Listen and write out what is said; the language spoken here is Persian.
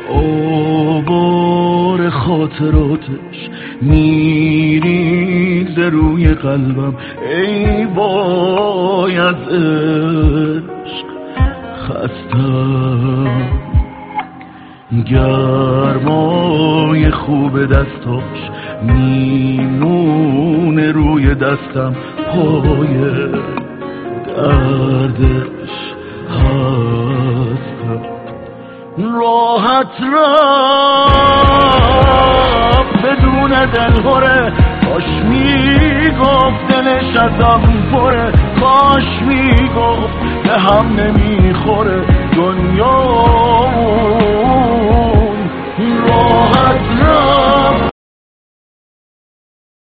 آوار خاطراتش میریزه روی قلبم، ای وای از عشق خستم. گرمای خوب دستاش میمونه روی دستم، پای دردش هستم. راحت رفت بدون دلهوره، کاش میگفت دلش ازم پره، کاش میگفت به هم نمیخوره دنیا